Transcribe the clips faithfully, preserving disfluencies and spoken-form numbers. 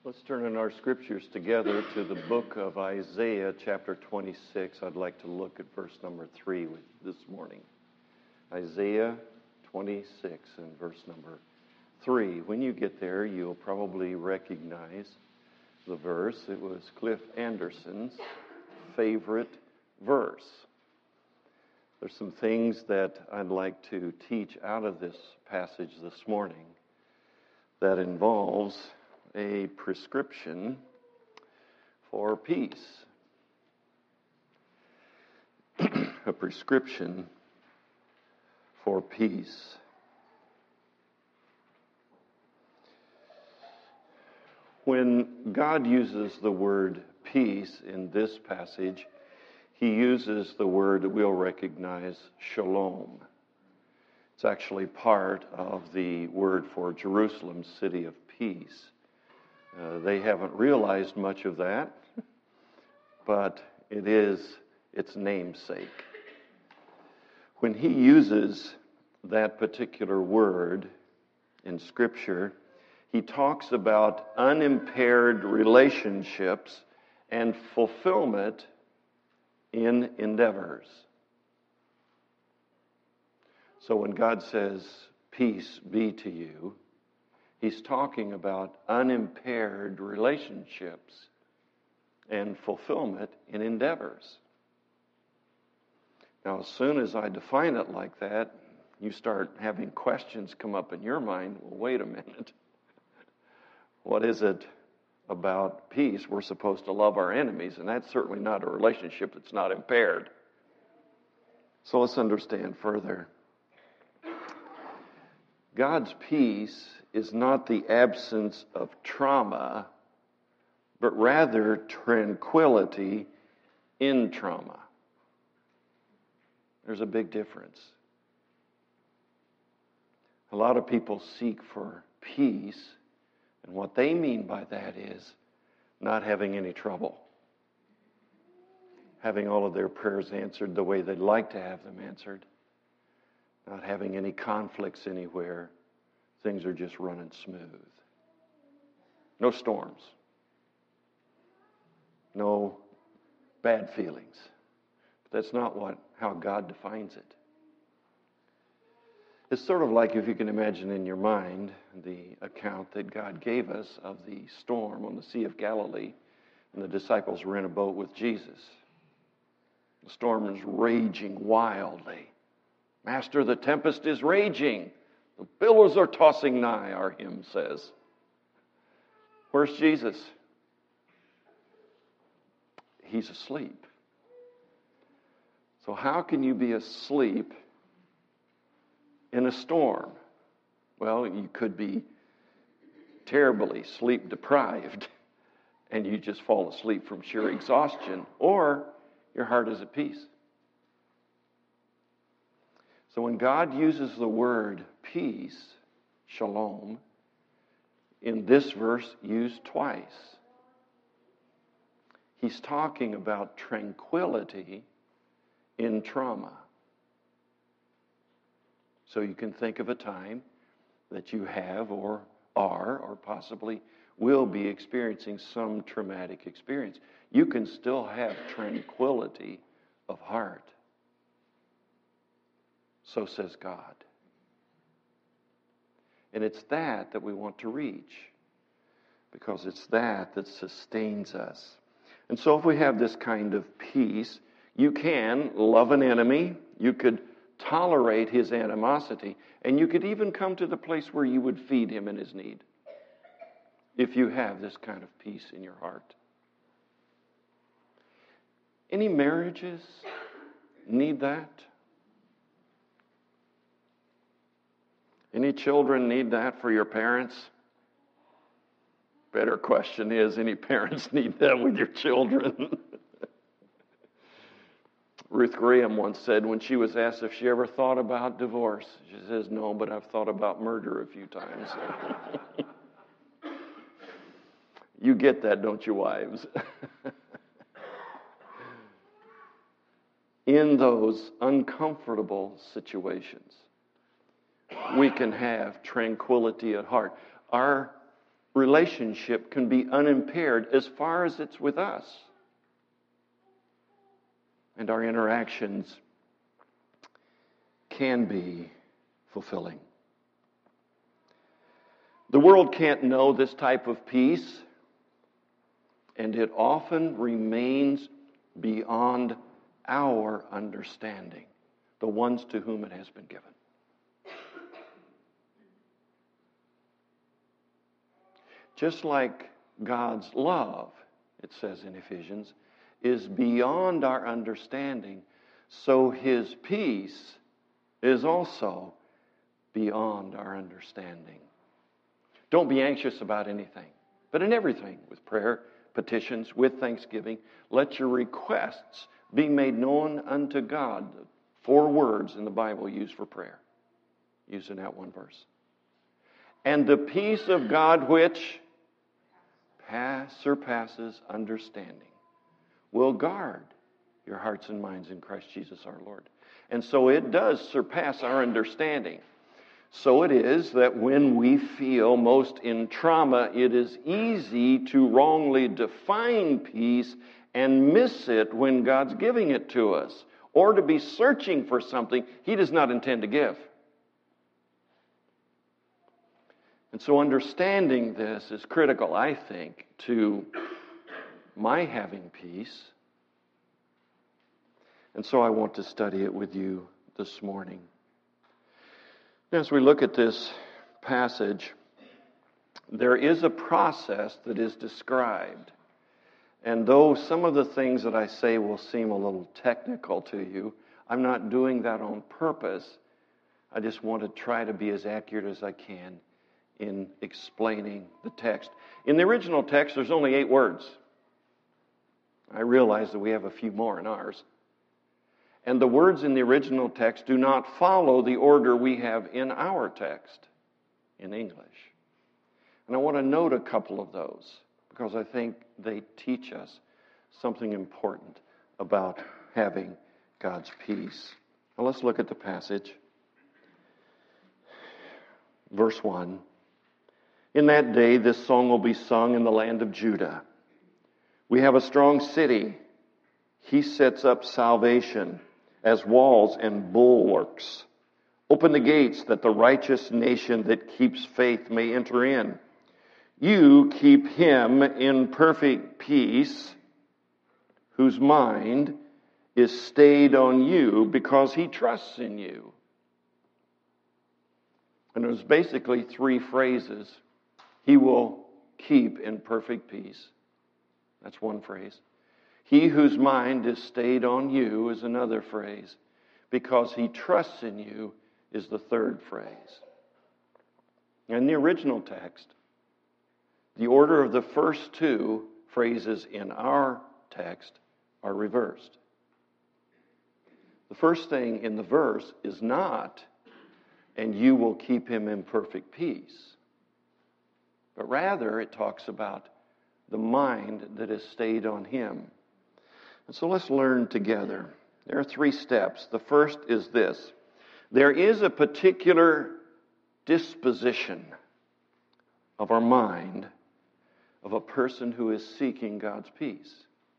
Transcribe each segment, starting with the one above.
Let's turn in our scriptures together to the book of Isaiah, chapter twenty-six. I'd like to look at verse number three with this morning. Isaiah twenty-six and verse number three. When you get there, you'll probably recognize the verse. It was Cliff Anderson's favorite verse. There's some things that I'd like to teach out of this passage this morning that involves a prescription for peace. A prescription for peace. When God uses the word peace in this passage, He uses the word that we'll recognize, shalom. It's actually part of the word for Jerusalem, city of peace. Uh, they haven't realized much of that, but it is its namesake. When he uses that particular word in Scripture, he talks about unimpaired relationships and fulfillment in endeavors. So when God says, peace be to you, He's talking about unimpaired relationships and fulfillment in endeavors. Now, as soon as I define it like that, you start having questions come up in your mind. Well, wait a minute. What is it about peace? We're supposed to love our enemies, and that's certainly not a relationship that's not impaired. So let's understand further. God's peace is not the absence of trauma, but rather tranquility in trauma. There's a big difference. A lot of people seek for peace, and what they mean by that is not having any trouble, having all of their prayers answered the way they'd like to have them answered, not having any conflicts anywhere. Things are just running smooth. No storms. No bad feelings. But that's not what how God defines it. It's sort of like, if you can imagine in your mind, the account that God gave us of the storm on the Sea of Galilee, and the disciples were in a boat with Jesus. The storm is raging wildly. Master, the tempest is raging. The billows are tossing nigh, our hymn says. Where's Jesus? He's asleep. So how can you be asleep in a storm? Well, you could be terribly sleep deprived and you just fall asleep from sheer exhaustion, or your heart is at peace. So when God uses the word peace, shalom, in this verse used twice, He's talking about tranquility in trauma. So you can think of a time that you have or are or possibly will be experiencing some traumatic experience. You can still have tranquility of heart. So says God. And it's that that we want to reach, because it's that that sustains us. And so if we have this kind of peace, you can love an enemy, you could tolerate his animosity, and you could even come to the place where you would feed him in his need, if you have this kind of peace in your heart. Any marriages need that? Any children need that for your parents? Better question is, any parents need that with your children? Ruth Graham once said, when she was asked if she ever thought about divorce, she says, no, but I've thought about murder a few times. You get that, don't you, wives? In those uncomfortable situations, we can have tranquility at heart. Our relationship can be unimpaired as far as it's with us. And our interactions can be fulfilling. The world can't know this type of peace, and it often remains beyond our understanding, the ones to whom it has been given. Just like God's love, it says in Ephesians, is beyond our understanding, so His peace is also beyond our understanding. Don't be anxious about anything, but in everything, with prayer, petitions, with thanksgiving, let your requests be made known unto God. Four words in the Bible used for prayer, used in that one verse. And the peace of God which pass, surpasses understanding will guard your hearts and minds in Christ Jesus our Lord. And so it does surpass our understanding. So it is that when we feel most in trauma, it is easy to wrongly define peace and miss it when God's giving it to us, or to be searching for something He does not intend to give. And so understanding this is critical, I think, to my having peace. And so I want to study it with you this morning. As we look at this passage, there is a process that is described. And though some of the things that I say will seem a little technical to you, I'm not doing that on purpose. I just want to try to be as accurate as I can in explaining the text. In the original text, there's only eight words. I realize that we have a few more in ours. And the words in the original text do not follow the order we have in our text in English. And I want to note a couple of those because I think they teach us something important about having God's peace. Now let's look at the passage. Verse one. In that day, this song will be sung in the land of Judah. We have a strong city. He sets up salvation as walls and bulwarks. Open the gates that the righteous nation that keeps faith may enter in. You keep him in perfect peace, whose mind is stayed on you because he trusts in you. And it was basically three phrases. He will keep in perfect peace. That's one phrase. He whose mind is stayed on you is another phrase. Because he trusts in you is the third phrase. In the original text, the order of the first two phrases in our text are reversed. The first thing in the verse is not, and you will keep him in perfect peace. But rather, it talks about the mind that is stayed on him. And so let's learn together. There are three steps. The first is this. There is a particular disposition of our mind of a person who is seeking God's peace.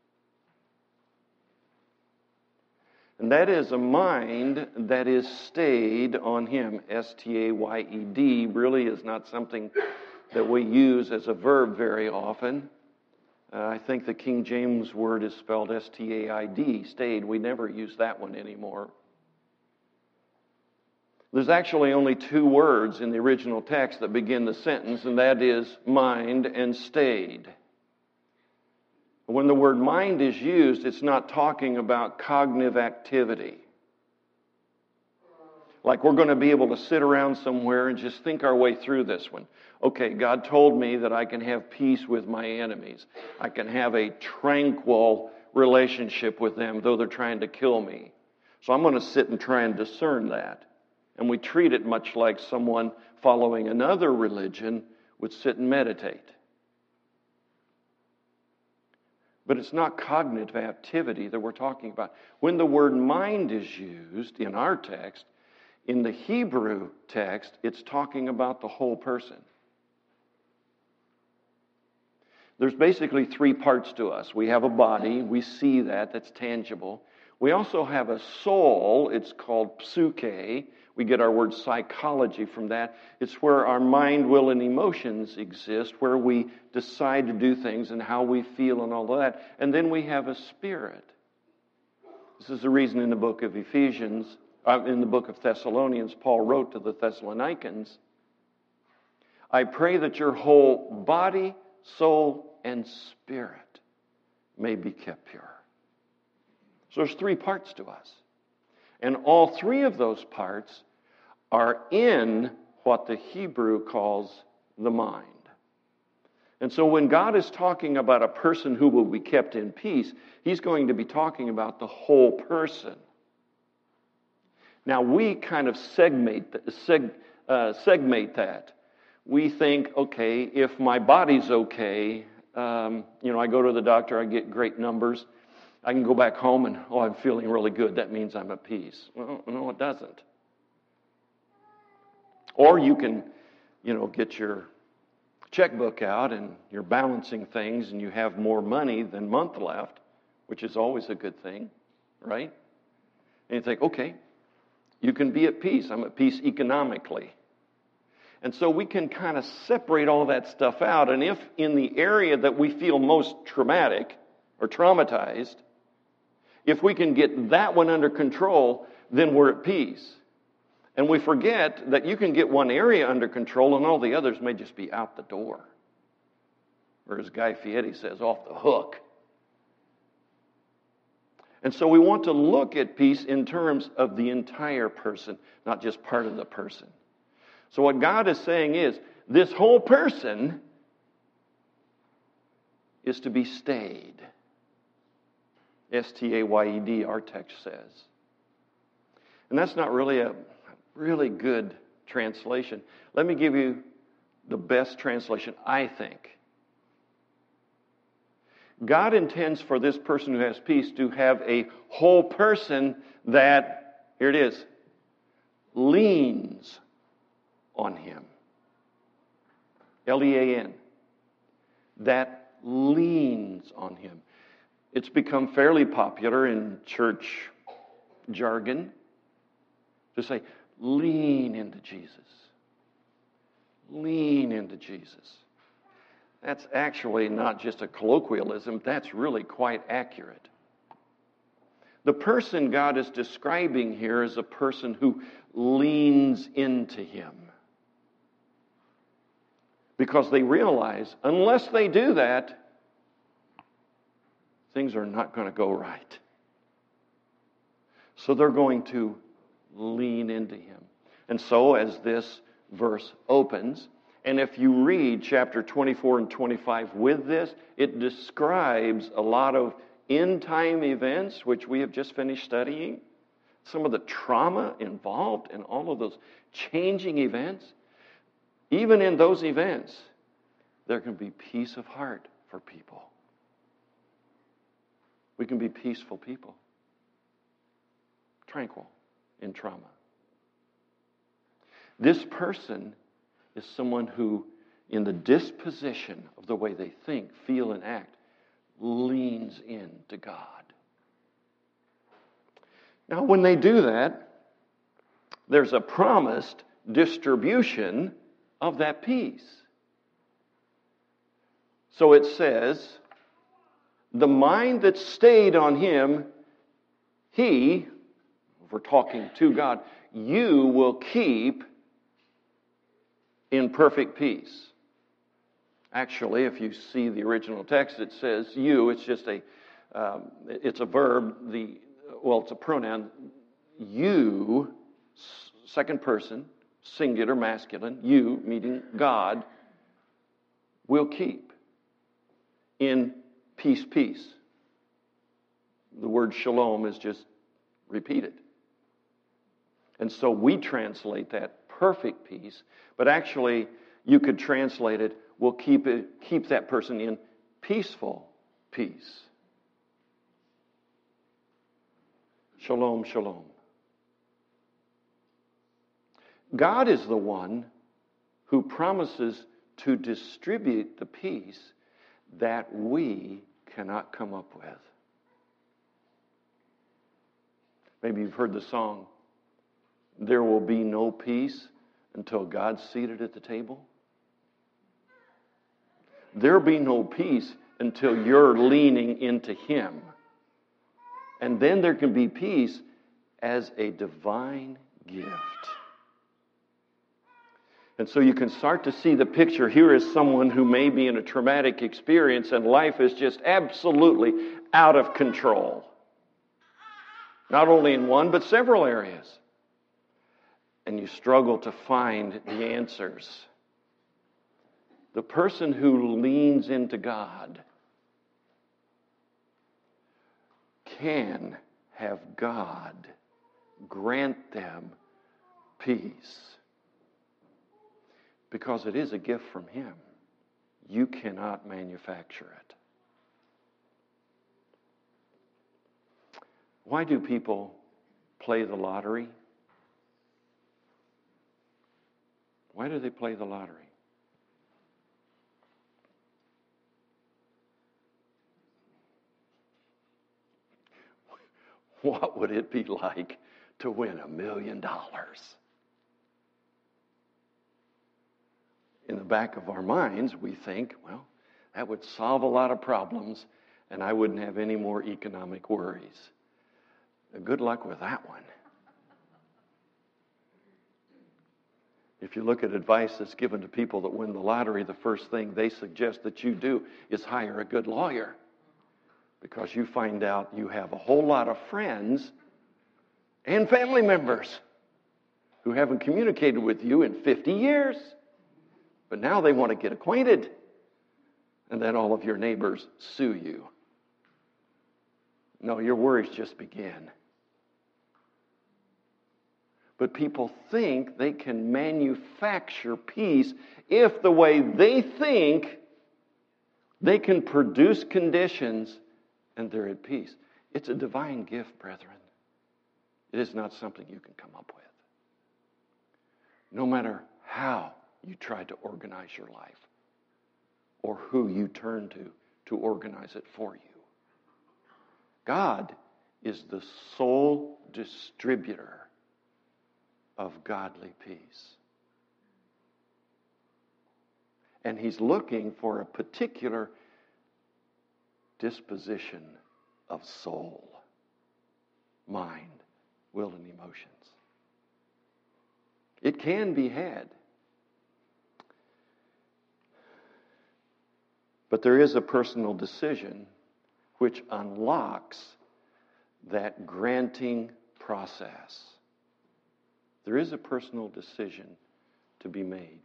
And that is a mind that is stayed on him. S T A Y E D really is not something that we use as a verb very often. Uh, I think the King James word is spelled S T A I D, stayed. We never use that one anymore. There's actually only two words in the original text that begin the sentence, and that is mind and stayed. When the word mind is used, it's not talking about cognitive activity. Like we're going to be able to sit around somewhere and just think our way through this one. Okay, God told me that I can have peace with my enemies. I can have a tranquil relationship with them, though they're trying to kill me. So I'm going to sit and try and discern that. And we treat it much like someone following another religion would sit and meditate. But it's not cognitive activity that we're talking about. When the word mind is used in our text, in the Hebrew text, it's talking about the whole person. There's basically three parts to us. We have a body, we see that, that's tangible. We also have a soul, it's called psyche. We get our word psychology from that. It's where our mind, will, and emotions exist, where we decide to do things and how we feel and all of that. And then we have a spirit. This is the reason in the book of Ephesians, uh, in the book of Thessalonians, Paul wrote to the Thessalonians, I pray that your whole body, soul, and spirit may be kept pure. So there's three parts to us. And all three of those parts are in what the Hebrew calls the mind. And so when God is talking about a person who will be kept in peace, He's going to be talking about the whole person. Now we kind of segment, seg, uh, segment that. We think, okay, if my body's okay, um, you know, I go to the doctor, I get great numbers. I can go back home and, oh, I'm feeling really good. That means I'm at peace. Well, no, it doesn't. Or you can, you know, get your checkbook out and you're balancing things and you have more money than month left, which is always a good thing, right? And you think, okay, you can be at peace. I'm at peace economically. And so we can kind of separate all that stuff out. And if in the area that we feel most traumatic or traumatized, if we can get that one under control, then we're at peace. And we forget that you can get one area under control and all the others may just be out the door. Or as Guy Fieri says, off the hook. And so we want to look at peace in terms of the entire person, not just part of the person. So what God is saying is, this whole person is to be stayed. S T A Y E D, our text says. And that's not really a really good translation. Let me give you the best translation, I think. God intends for this person who has peace to have a whole person that, here it is, leans on Him. L E A N. That leans on Him. It's become fairly popular in church jargon to say, lean into Jesus. Lean into Jesus. That's actually not just a colloquialism, that's really quite accurate. The person God is describing here is a person who leans into Him. Because they realize, unless they do that, things are not going to go right. So they're going to lean into Him. And so as this verse opens, and if you read chapter twenty-four and twenty-five with this, it describes a lot of end-time events, which we have just finished studying. Some of the trauma involved in all of those changing events. Even in those events, there can be peace of heart for people. We can be peaceful people. Tranquil in trauma. This person is someone who, in the disposition of the way they think, feel, and act, leans in to God. Now, when they do that, there's a promised distribution of that peace. So it says, the mind that stayed on Him, He, if we're talking to God, you will keep in perfect peace. Actually, if you see the original text, it says you. It's just a, um, it's a verb. The well, it's a pronoun. You, second person, singular, masculine. You, meaning God, will keep in peace, peace. The word shalom is just repeated. And so we translate that perfect peace, but actually you could translate it, will keep it, keep that person in peaceful peace. Shalom, shalom. God is the one who promises to distribute the peace that we cannot come up with. Maybe you've heard the song, "There will be no peace until God's seated at the table." There'll be no peace until you're leaning into Him. And then there can be peace as a divine gift. And so you can start to see the picture. Here is someone who may be in a traumatic experience and life is just absolutely out of control. Not only in one, but several areas. And you struggle to find the answers. The person who leans into God can have God grant them peace. Because it is a gift from Him. You cannot manufacture it. Why do people play the lottery? Why do they play the lottery? What would it be like to win a million dollars? In the back of our minds, we think, well, that would solve a lot of problems and I wouldn't have any more economic worries. Good luck with that one. If you look at advice that's given to people that win the lottery, the first thing they suggest that you do is hire a good lawyer. Because you find out you have a whole lot of friends and family members who haven't communicated with you in fifty years. But now they want to get acquainted. And then all of your neighbors sue you. No, your worries just begin. But people think they can manufacture peace if the way they think they can produce conditions and they're at peace. It's a divine gift, brethren. It is not something you can come up with. No matter how you try to organize your life or who you turn to to organize it for you. God is the sole distributor of godly peace. And He's looking for a particular disposition of soul, mind, will, and emotions. It can be had. But there is a personal decision which unlocks that granting process. There is a personal decision to be made.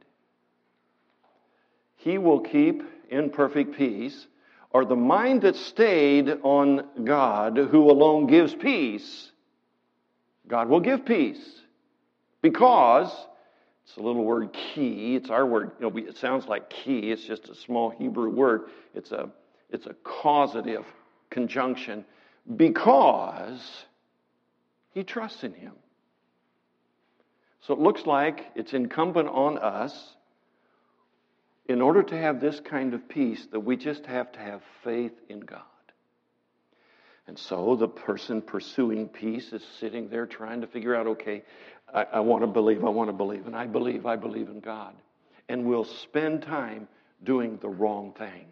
He will keep in perfect peace, or the mind that stayed on God, who alone gives peace. God will give peace. Because, it's a little word key, it's our word, you know, it sounds like key, it's just a small Hebrew word. It's a, it's a causative conjunction. Because he trusts in Him. So it looks like it's incumbent on us, in order to have this kind of peace, that we just have to have faith in God. And so the person pursuing peace is sitting there trying to figure out, okay, I, I want to believe, I want to believe, and I believe, I believe in God. And we'll spend time doing the wrong thing.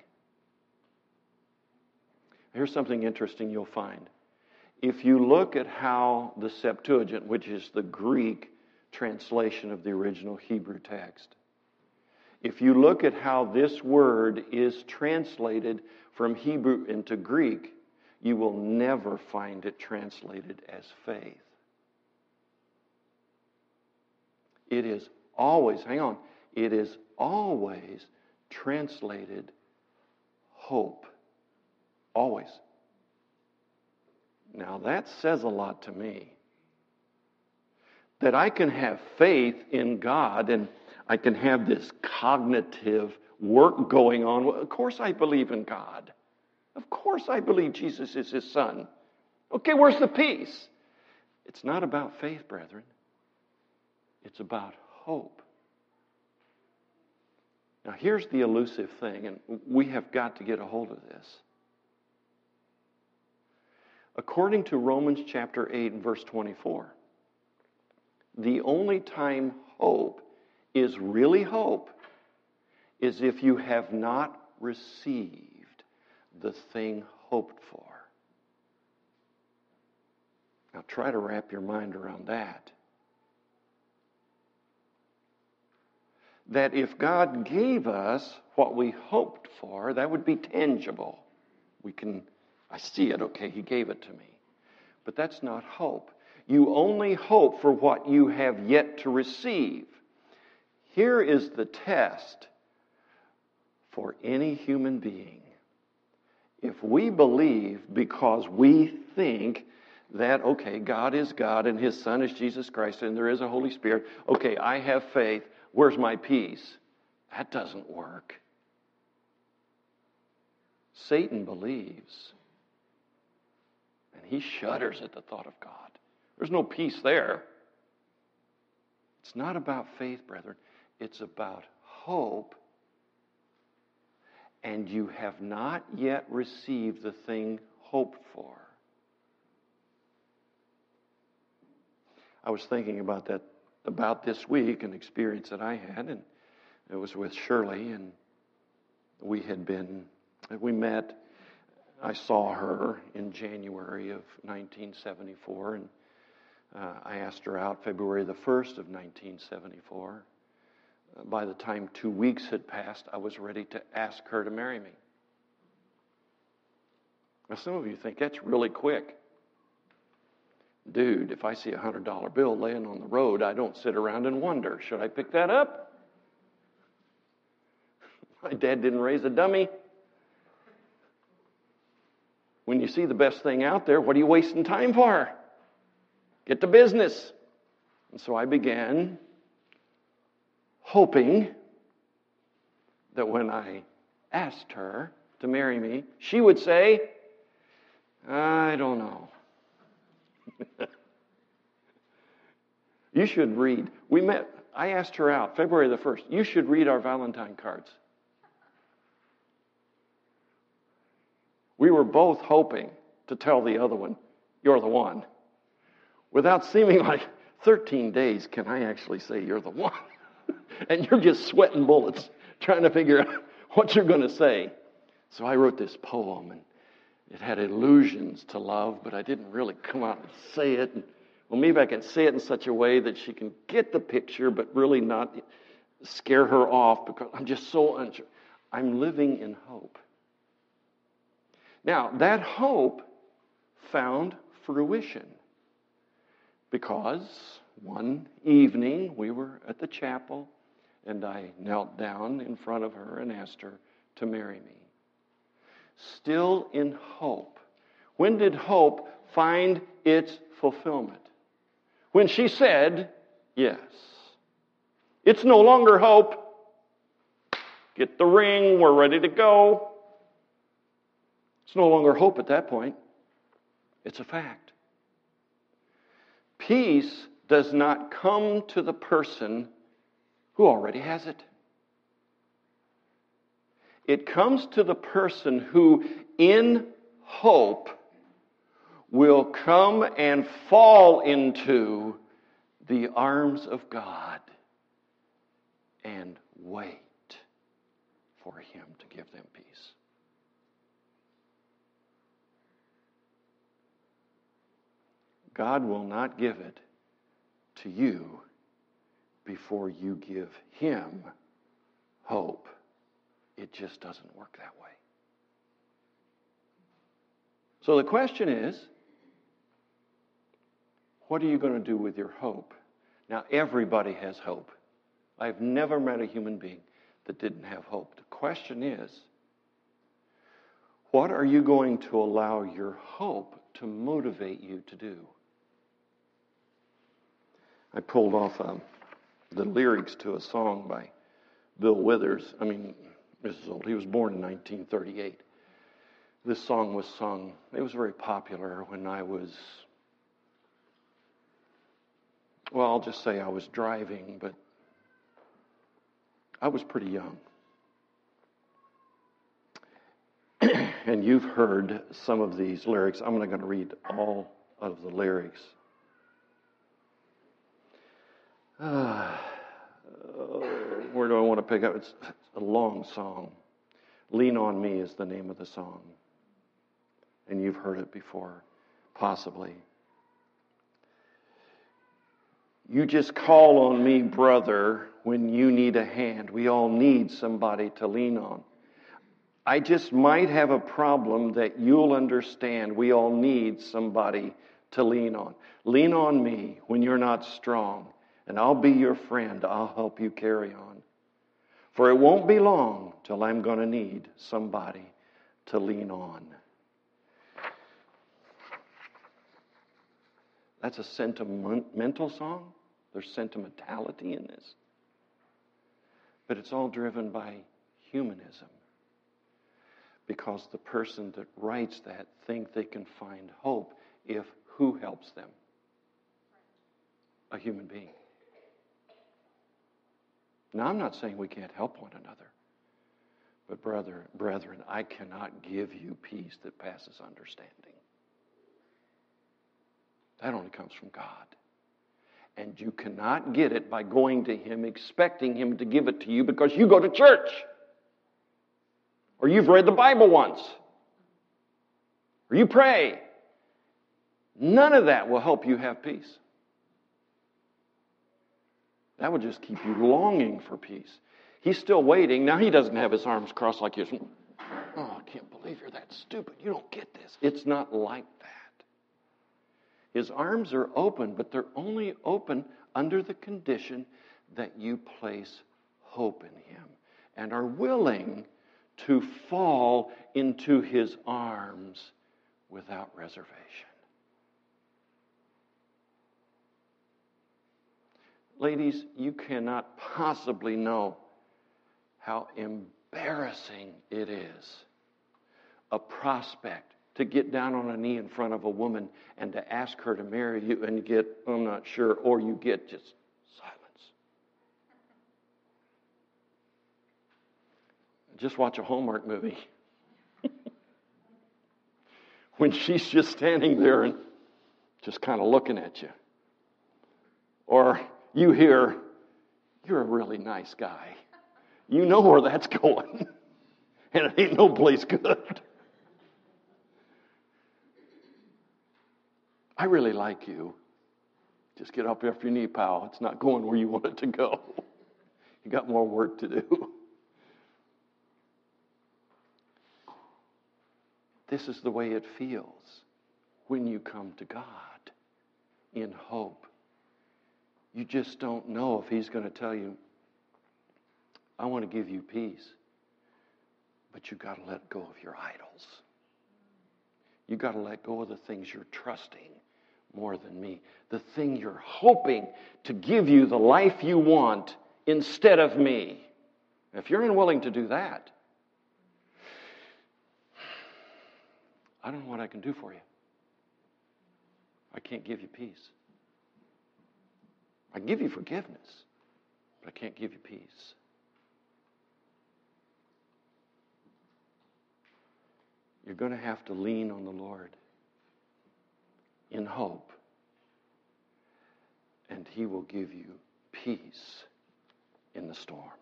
Here's something interesting you'll find. If you look at how the Septuagint, which is the Greek translation of the original Hebrew text, if you look at how this word is translated from Hebrew into Greek, you will never find it translated as faith. It is always, hang on, it is always translated hope. Always. Now that says a lot to me. That I can have faith in God and I can have this cognitive work going on. Well, of course I believe in God. Of course I believe Jesus is His Son. Okay, where's the peace? It's not about faith, brethren. It's about hope. Now, here's the elusive thing, and we have got to get a hold of this. According to Romans chapter eight and verse twenty-four, the only time hope is really hope is if you have not received the thing hoped for. Now try to wrap your mind around that. That if God gave us what we hoped for, that would be tangible. We can, I see it, okay, He gave it to me. But that's not hope. You only hope for what you have yet to receive. Here is the test for any human being. If we believe because we think that, okay, God is God and His Son is Jesus Christ and there is a Holy Spirit, okay, I have faith, where's my peace? That doesn't work. Satan believes, and he shudders at the thought of God. There's no peace there. It's not about faith, brethren. It's about hope. And you have not yet received the thing hoped for. I was thinking about that about this week, an experience that I had, and it was with Shirley, and we had been, we met, I saw her in January of nineteen seventy-four, and uh, I asked her out February the first of nineteen seventy-four. Uh, by the time two weeks had passed, I was ready to ask her to marry me. Now some of you think that's really quick. Dude, if I see a one hundred dollar bill laying on the road, I don't sit around and wonder, should I pick that up? My dad didn't raise a dummy. When you see the best thing out there, what are you wasting time for? Get to business. And so I began hoping that when I asked her to marry me, she would say, I don't know. You should read. We met, I asked her out February the first. You should read our Valentine cards. We were both hoping to tell the other one, you're the one. Without seeming like thirteen days, can I actually say you're the one? And you're just sweating bullets trying to figure out what you're going to say. So I wrote this poem, and it had allusions to love, but I didn't really come out and say it. And, well, maybe I can say it in such a way that she can get the picture, but really not scare her off because I'm just so unsure. I'm living in hope. Now, that hope found fruition because one evening we were at the chapel and I knelt down in front of her and asked her to marry me. Still in hope. When did hope find its fulfillment? When she said, yes. It's no longer hope. Get the ring, we're ready to go. It's no longer hope at that point. It's a fact. Peace does not come to the person who already has it. It comes to the person who, in hope, will come and fall into the arms of God and wait for Him to give them peace. God will not give it to you before you give Him hope. It just doesn't work that way. So the question is, what are you going to do with your hope? Now, everybody has hope. I've never met a human being that didn't have hope. The question is, what are you going to allow your hope to motivate you to do? I pulled off um, the lyrics to a song by Bill Withers. I mean, this is old. He was born in nineteen thirty-eight. This song was sung. It was very popular when I was, well, I'll just say I was driving, but I was pretty young. And you've heard some of these lyrics. I'm not going to read all of the lyrics. Uh, where do I want to pick up? It's a long song. Lean on Me is the name of the song. And you've heard it before, possibly. You just call on me, brother, when you need a hand. We all need somebody to lean on. I just might have a problem that you'll understand. We all need somebody to lean on. Lean on me when you're not strong, and I'll be your friend. I'll help you carry on. For it won't be long till I'm going to need somebody to lean on. That's a sentimental song. There's sentimentality in this. But it's all driven by humanism. Because the person that writes that think they can find hope if who helps them? A human being. Now, I'm not saying we can't help one another. But brother, brethren, I cannot give you peace that passes understanding. That only comes from God. And you cannot get it by going to Him, expecting Him to give it to you because you go to church. Or you've read the Bible once. Or you pray. None of that will help you have peace. That will just keep you longing for peace. He's still waiting. Now, He doesn't have His arms crossed like this. Oh, I can't believe you're that stupid. You don't get this. It's not like that. His arms are open, but they're only open under the condition that you place hope in Him and are willing to fall into His arms without reservation. Ladies, you cannot possibly know how embarrassing it is, a prospect, to get down on a knee in front of a woman and to ask her to marry you and get, I'm not sure, or you get just silence. Just watch a Hallmark movie. When she's just standing there and just kind of looking at you. Or you hear, you're a really nice guy. You know where that's going. And it ain't no place good. I really like you. Just get up off your knee, pal. It's not going where you want it to go. You got more work to do. This is the way it feels when you come to God in hope. You just don't know if He's going to tell you, I want to give you peace, but you've got to let go of your idols. You've got to let go of the things you're trusting more than me. The thing you're hoping to give you the life you want instead of me. If you're unwilling to do that, I don't know what I can do for you. I can't give you peace. I can give you forgiveness, but I can't give you peace. You're going to have to lean on the Lord in hope, and He will give you peace in the storm.